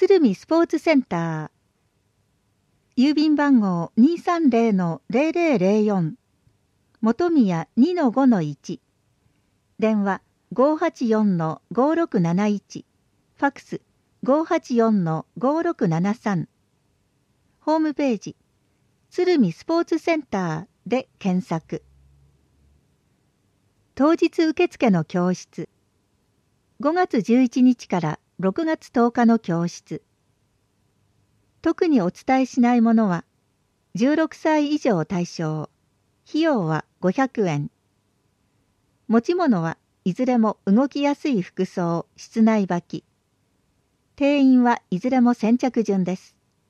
鶴見スポーツセンター。郵便番号 230-0004 本宮 2-5-1 電話 584-5671 ファクス 584-5673 ホームページ鶴見スポーツセンターで検索。当日受付の教室。5月11日から6月10日の教室。特にお伝えしないものは16歳以上対象。費用は500円。持ち物はいずれも動きやすい服装、室内履き。定員はいずれも先着順です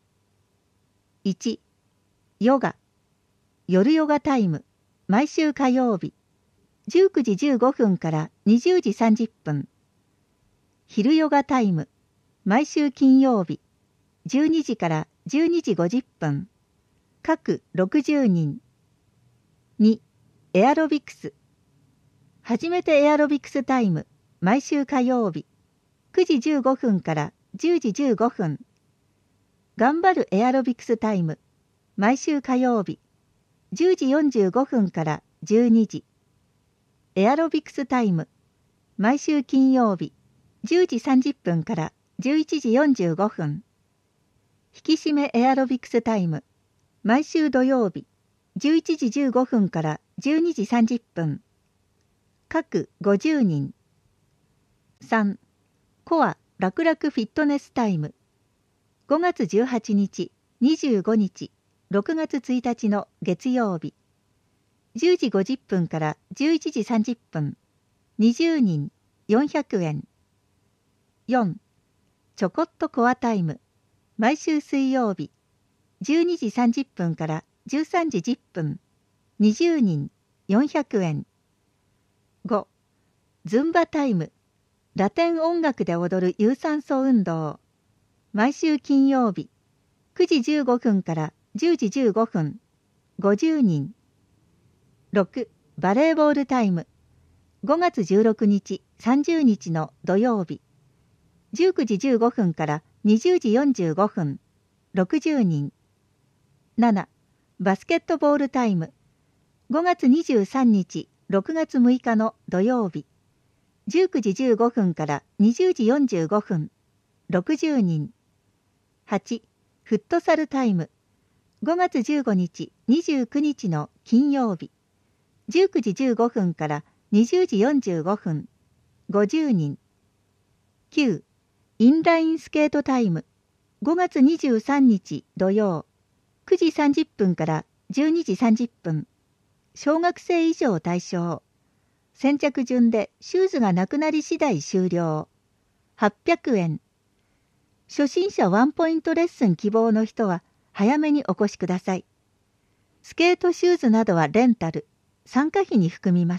。1、ヨガ。夜ヨガタイム。毎週火曜日。19時15分から20時30分。昼ヨガタイム。毎週金曜日。12時から12時50分。各60人。2、エアロビクス。初めてエアロビクスタイム。毎週火曜日。9時15分から10時15分。頑張るエアロビクスタイム。毎週火曜日。10時45分から12時。エアロビクスタイム。毎週金曜日。10時30分から11時45分。引き締めエアロビクスタイム。毎週土曜日。11時15分から12時30分。各50人。3、コア楽々フィットネスタイム。5月18日、25日、6月1日の月曜日。10時50分から11時30分。20人、400円。4、ちょこっとコアタイム。毎週水曜日。12時30分から13時10分。20人、400円。5、ズンバタイム。ラテン音楽で踊る有酸素運動。毎週金曜日。9時15分から10時15分。50人。6、バレーボールタイム。5月16日、30日の土曜日。19時15分から20時45分。60人。7、バスケットボールタイム。5月23日、6月6日の土曜日。19時15分から20時45分。60人。8、フットサルタイム。5月15日、29日の金曜日。19時15分から20時45分。50人。9、インラインスケートタイム。5月23日土曜。9時30分から12時30分。小学生以上対象。先着順でシューズがなくなり次第終了。800円。初心者ワンポイントレッスン希望の人は早めにお越しください。スケートシューズなどはレンタル、参加費に含みます。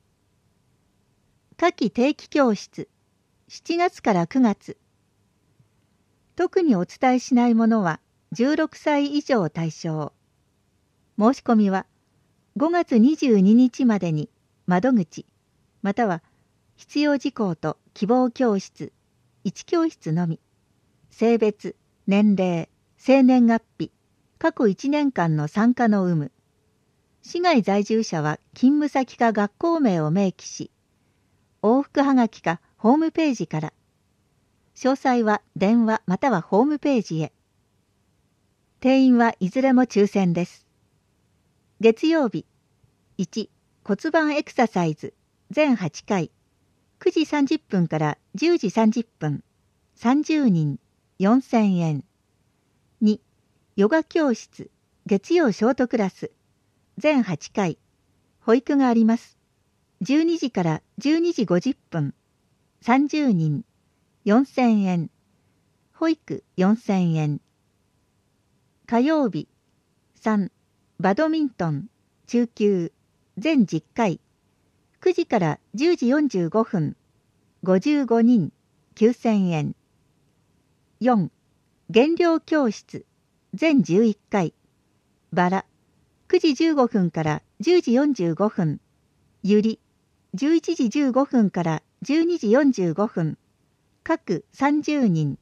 夏季定期教室、7月から9月。特にお伝えしないものは16歳以上対象。申し込みは5月22日までに窓口、または必要事項と希望教室、1教室のみ、性別、年齢、生年月日、過去1年間の参加の有無。市外在住者は勤務先か学校名を明記し、往復はがきかホームページから。詳細は電話またはホームページへ。定員はいずれも抽選です。月曜日。1、骨盤エクササイズ、全8回。9時30分から10時30分。30人、4000円。2、ヨガ教室、月曜ショートクラス。全8回。保育があります。12時から12時50分。30人、4000円。保育4000円。火曜日。3、バドミントン、中級、全10回。9時から10時45分。55人、9000円。4、減量教室、全11回。バラ、9時15分から10時45分。ゆり、11時15分から12時45分。各30人、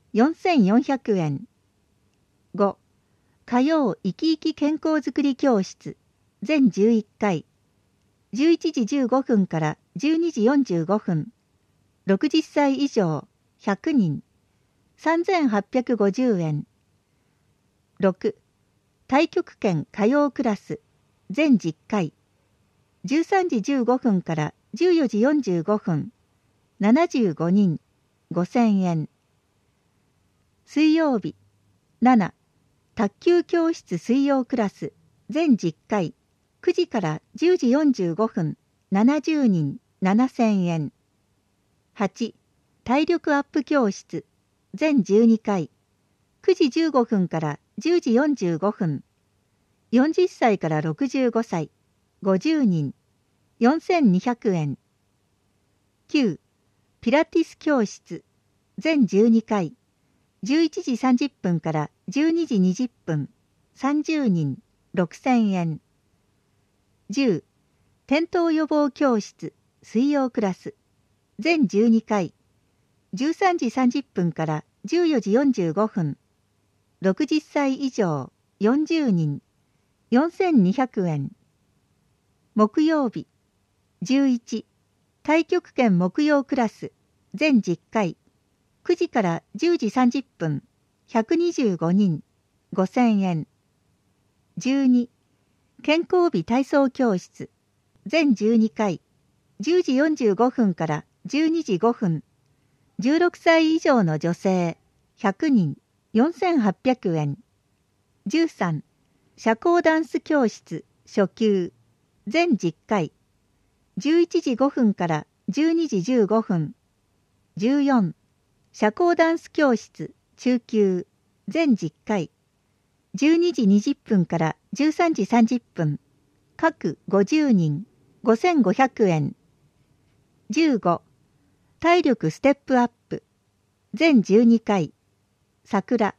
4400円。5、火曜生き生き健康づくり教室全11回、11時15分から12時45分、60歳以上100人、3850円。6、太極拳火曜クラス全10回、13時15分から14時45分、75人、5000円。水曜日、7、卓球教室水曜クラス全10回、9時から10時45分、70人、7000円。8、体力アップ教室全12回、9時15分から10時45分、40歳から65歳、50人、4200円。9、ピラティス教室全12回、11時30分から12時20分、30人、6000円。10、転倒予防教室水曜クラス全12回、13時30分から14時45分、60歳以上40人、4200円。木曜日、11、太極拳木曜クラス全10回、9時から10時30分、125人、5000円。12、健康美体操教室全12回、10時45分から12時5分、16歳以上の女性100人、4800円。13、社交ダンス教室初級全10回、11時5分から12時15分。14、社交ダンス教室中級全10回、12時20分から13時30分、各50人、5500円。15、体力ステップアップ全12回、桜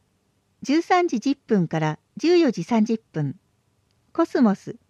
13時10分から14時30分、コスモス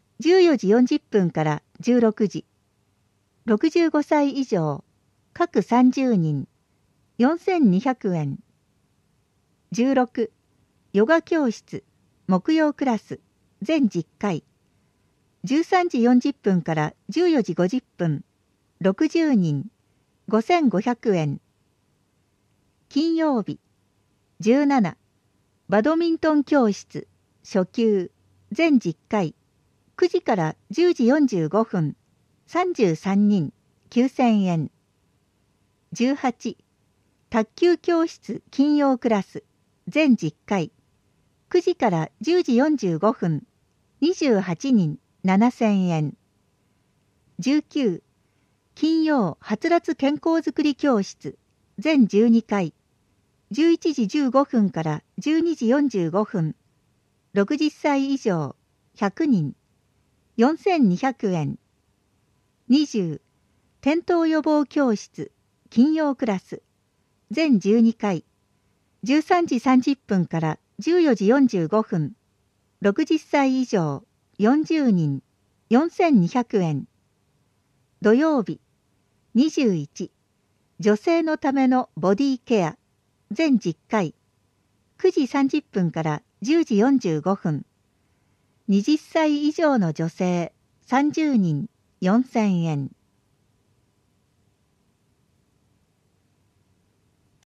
14時40分から16時、65歳以上、各30人、4200円。16、ヨガ教室木曜クラス全10回、13時40分から14時50分、60人、5500円。金曜日、17、バドミントン教室初級全10回、9時から10時45分、33人、9000円。18、卓球教室金曜クラス全10回、9時から10時45分、28人、7000円。19、金曜はつらつ健康づくり教室全12回、11時15分から12時45分、60歳以上100人、4200円。20、転倒予防教室金曜クラス全12回、13時30分から14時45分、60歳以上40人、4200円。土曜日、21、女性のためのボディケア全10回、9時30分から10時45分、20歳以上の女性30人、4000円。